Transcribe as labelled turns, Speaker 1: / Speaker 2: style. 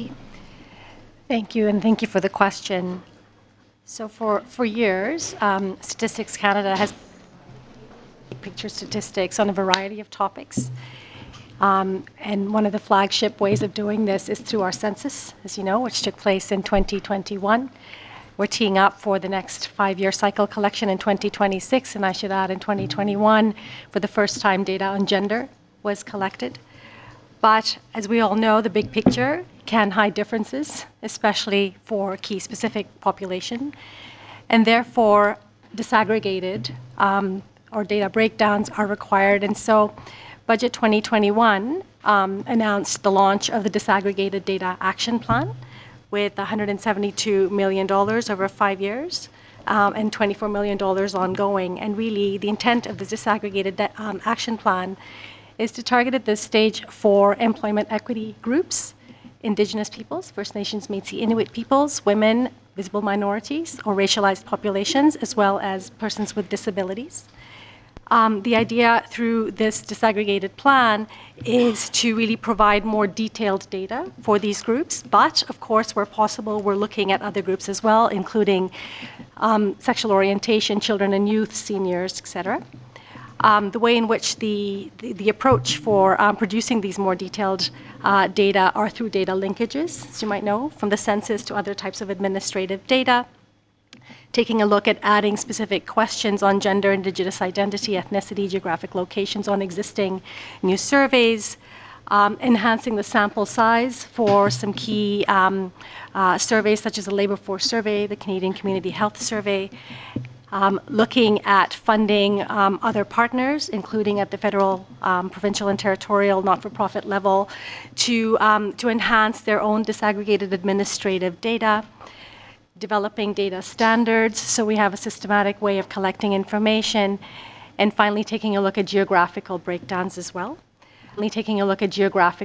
Speaker 1: VP. Thank you, and thank you for the question. So for years, Statistics Canada has picture statistics on a variety of topics. And one of the flagship ways of doing this is through our census, as you know, which took place in 2021. We're teeing up for the next 5-year cycle collection in 2026, and I should add in 2021, for the first time, data on gender was collected. But as we all know, the big picture can hide differences, especially for key specific population, and therefore disaggregated or data breakdowns are required. And so Budget 2021 announced the launch of the Disaggregated Data Action Plan with $172 million over 5 years and $24 million ongoing. And really, the intent of the Disaggregated Action Plan is to target at this stage for employment equity groups, Indigenous peoples, First Nations, Métis, Inuit peoples, women, visible minorities, or racialized populations, as well as persons with disabilities. The idea through this disaggregated plan is to really provide more detailed data for these groups, but of course, where possible, we're looking at other groups as well, including sexual orientation, children and youth, seniors, etc. The way in which the approach for producing these more detailed data are through data linkages, as you might know, from the census to other types of administrative data, taking a look at adding specific questions on gender, Indigenous identity, ethnicity, geographic locations on existing new surveys, enhancing the sample size for some key surveys such as the Labour Force Survey, the Canadian Community Health Survey, looking at funding other partners, including at the federal, provincial, and territorial not-for-profit level, to enhance their own disaggregated administrative data, developing data standards, so we have a systematic way of collecting information, and finally taking a look at geographical breakdowns as well. Taking a look at geographic